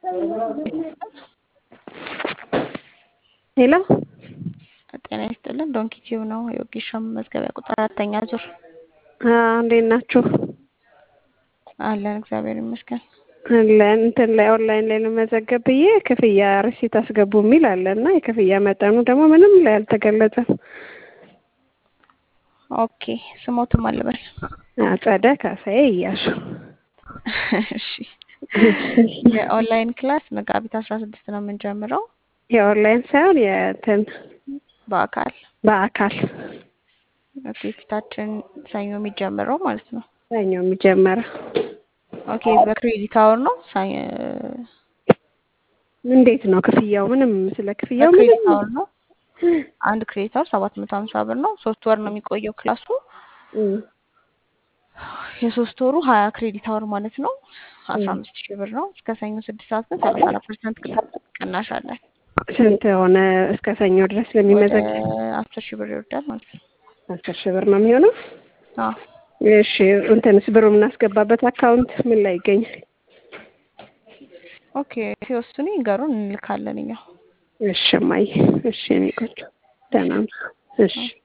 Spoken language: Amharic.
ሄሎ ጤና ይስጥልን። ዶንኪ ቲዩብ ነው። የወጌሻ መዝገቢያ ቁጥር 4ኛ ዙር እንዴት ናችሁ? አለን እግዚአብሔር ይመስገን። እንትን ላይ ኦንላይን ላይ ለመዘገብ ብዬ ክፍያ ሪሲት አስገቡ የሚል አለ እና የክፍያ መጠኑ ደግሞ ምንም ላይ አልተገለጸም። ኦኬ ስሞትም አለበል አጸደ ካሳዬ እያሱ። እሺ የኦንላይን ክላስ መጋቢት 16 ነው የምንጀምረው። የኦንላይን ሳይሆን የእንትን በአካል ኦኬ ፊታችን ሰኞ የሚጀምረው ማለት ነው። ሰኞ የሚጀምረው ኦኬ በክሬዲት አወር ነው። እንዴት ነው ክፍያው? ምንም ስለ ክፍያው በክሬዲት አወር ነው። አንድ ክሬዲት አወር 750 ብር ነው። 3 ወር ነው የሚቆየው ክላሱ። የሶስት ወሩ 20 ክሬዲት አወር ማለት ነው 15000 ብር ነው። እስከ ሰኞ 6 ሰዓት ግን 34% ቅናሽ አለ። ስንት ሆነ? እስከ ሰኞ ድረስ ለሚመዘግ 10000 ብር ይወርዳል ማለት ነው። 10000 ብር ነው የሚሆነው። አዎ እሺ እንትንስ ብሩ የምናስገባበት አካውንት ምን ላይ ይገኛል? ኦኬ ሲወስኑ ይንገሩን እንልካለን እኛ። እሺ ማይ እሺ እኔ ቆንጆ ደህና ነው። እሺ